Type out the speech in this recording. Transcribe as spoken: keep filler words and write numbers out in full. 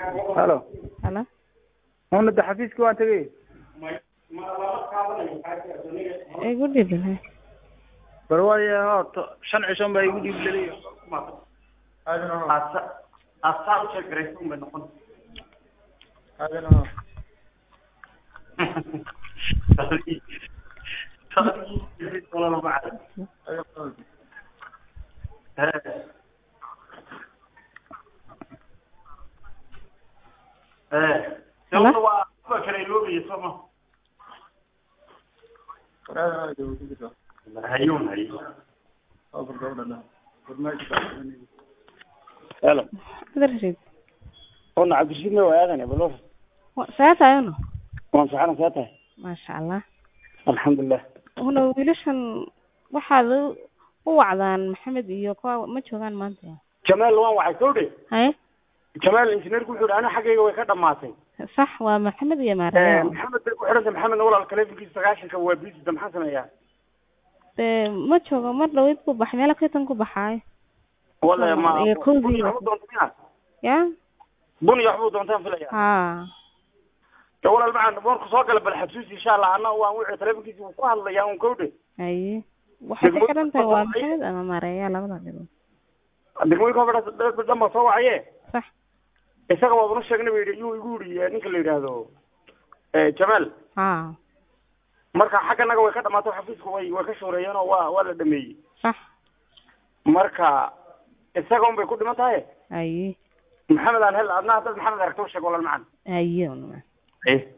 هلا هلا هون ده حفيزك وانت جاي ايه قولي ده برواية ها شن عشان بيقول يقول لي هذا أنا أصعب شيء قريتهم بنقول هذا أنا تاريخ تاريخ ولا ما بعرف ايه يلا هو فكر يلوبي يسمع هذا هيون هيون أفضل دولة لا برنامج هلا هذا رشيد قلنا عبد الرشيد ما هو هذا يا بلوف ساعات عيونه وان ساعنا ساعتها ما شاء الله الحمد لله هنا ويلشن waxaad u wacdaan maxamed iyo kuwa ma joogaan maanta jamaal waan waxay soo dhig hay jamaal injineerku wuxuu ana xagayga way ka dhamaatay sax waa maxamed iyo ee maariya maxamed ku xiranta maxamed walaal kaleefikiisa sagaashan ka waa biis damxan sameeyaa ee ma joogo mar dhaweyd ku baxay meel ka tan ku baxay wala ma ee koodi ya bun yaxbu doontaan filaya ha walaal macaan boorku soo gala bal xasuus insha Allah ana waan wixii taleefankiisa ku hadlayaa un kowde hay waxay ka xiran tahay waa maxamed ama maariya labada dhibo degmooyin ka fadhada dhamma soo wacaye sax isaga waa uu sheegnay weeyay inuu igu yiri ninka la yiraahdo ee Jamaal ha marka xagga naga way ka dhamaatay xafiisku way way ka shooreeyeen oo waa waa la dhameeyay sax marka isaga un bay ku dhiman tahay ay maxamed aan hel adna dad maxamed aragto sheeg walaal macaan ayuu ايه